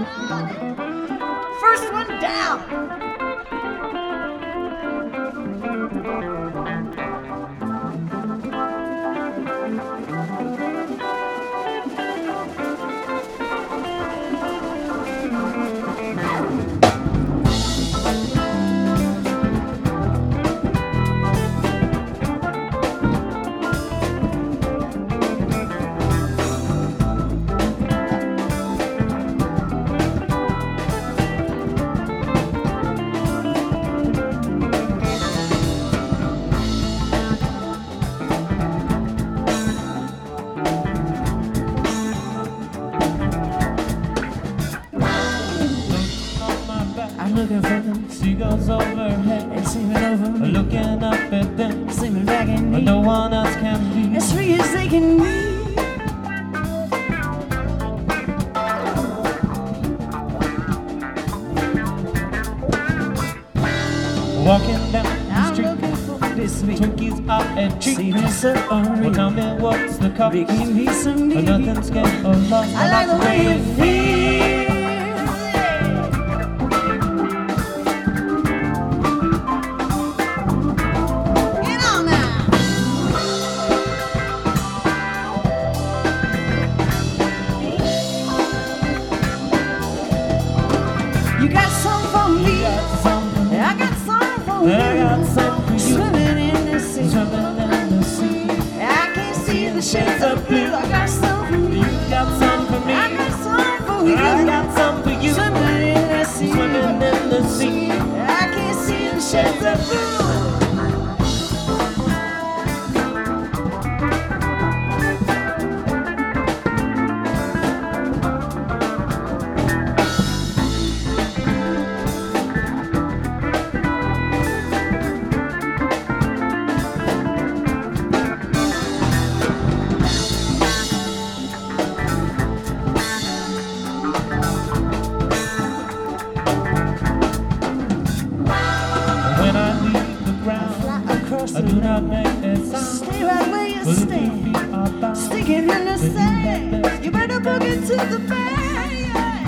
First one down. Looking for them seagulls overhead, they seeming over me. Looking up at them, seeming back at me. No one else can be as free as they can be. Walking down the street, looking for this week. Twinkies out at cheap. Seeming so Well, tell me what's the cost? making me some need. Nothing's getting lost. I like the way you feel. You got some for me, I got some for you. I got some for you. Swimming in the sea, Swimming in the sea. I can see the shades of blue. I got some for you, You got some for me. I got some for you. I got some for you. Swimming in the sea, Swimming in the sea. I can see the shades of blue. When I leave the ground, Fly across I the do not land. make a sound. Stay right where you But if your stand, feet are bound, sticking in the then you sand. got best You better boogie to the band, yeah.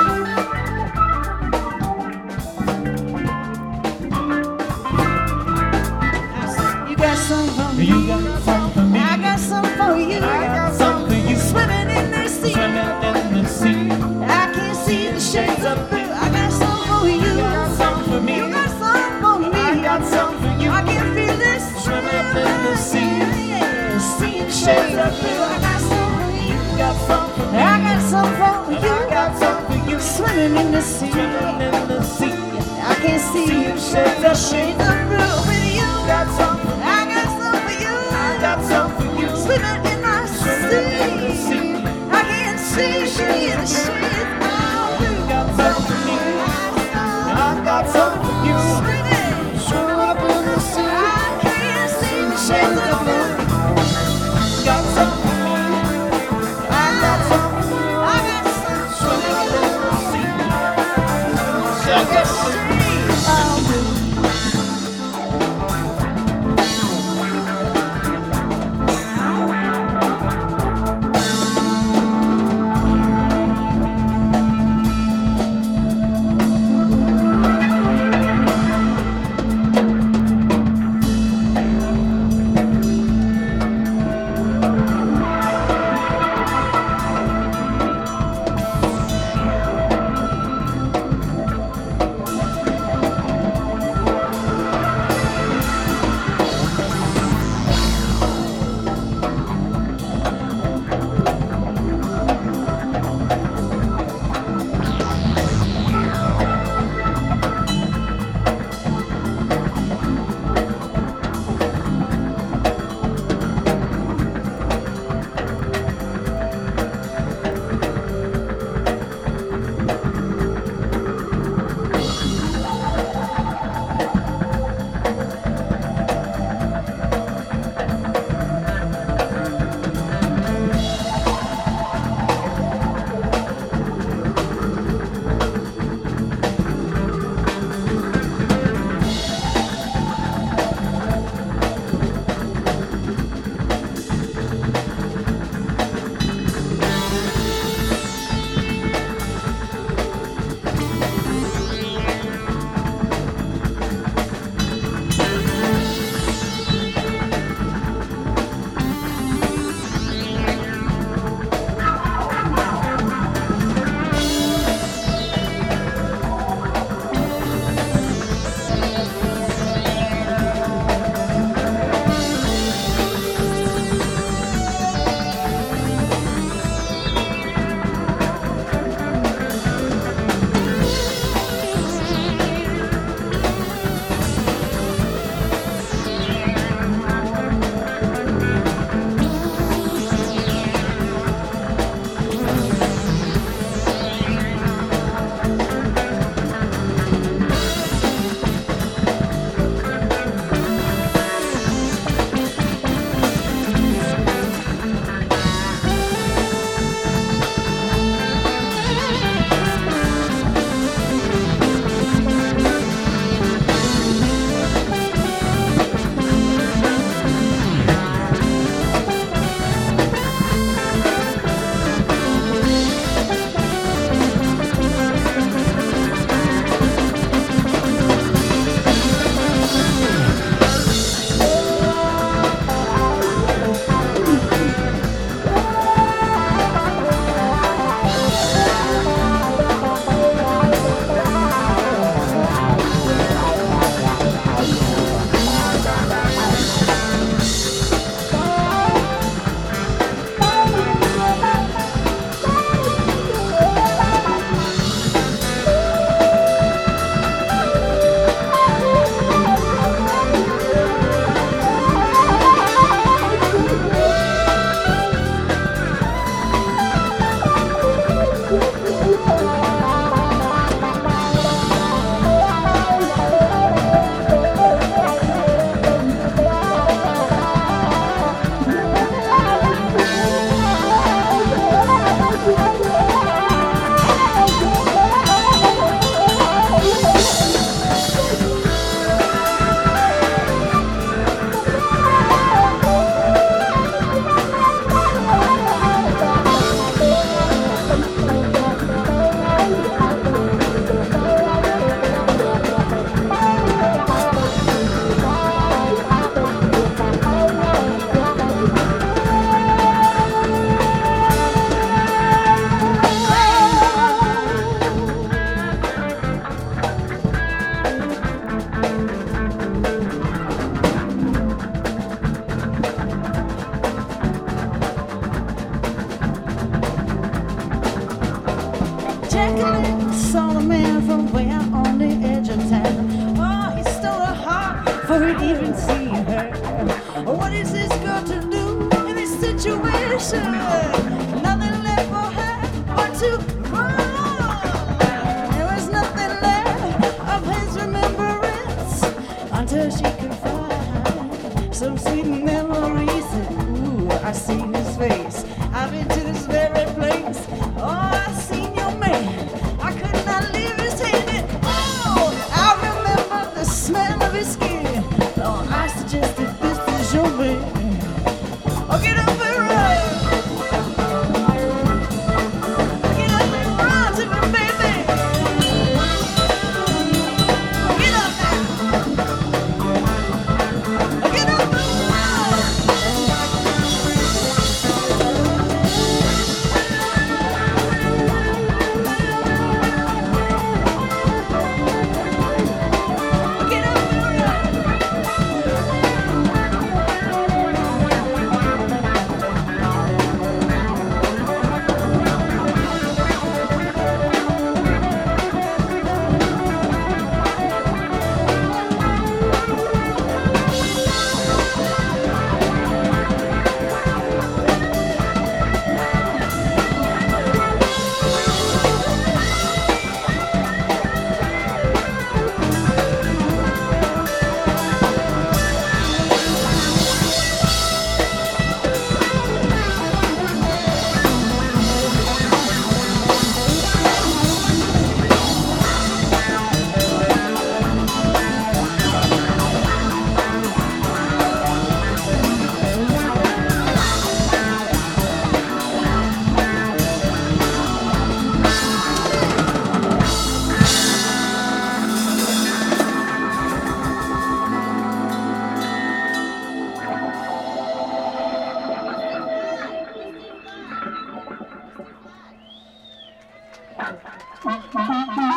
You got some for me, You got some for me. I got some for you. I got some for you. Swimming in the sea, Swimming in the sea. I can see the shades of blue. I got some for you. You got some for me. You got some for me. I got some for you. I can feel this Swimming in the sea. yeah. See the shades of blue. I got some for you. You got some for me. I got some for you. I got some for you. Swimming in the sea, Swimming in the sea. I can see the shades of blue with you. Got some for me. I got some for you. I got some for you. Swimming in the Swimming in the sea, sea. I can see the shades of blue. Got some for me. I got some for you. Swimming, Swim up in the sea. I can see the shades of blue. Got some for me. I got some for you. I got some Swimming in the sea. I got shades of blue. could even see her. What is this girl to do in this situation? Nothing left for her but to run. There was nothing left of his remembrance until she could find some sweet memories. Ooh, I seen his face. I've been to this very place. Oh, I seen your man. I could not leave his hand. And oh, I remember the smell of his skin. Oh, I suggested this is your man. Oh, get up and run. Get up and run to me, baby. Get up now. Get up and run. Get up and run. Thank you.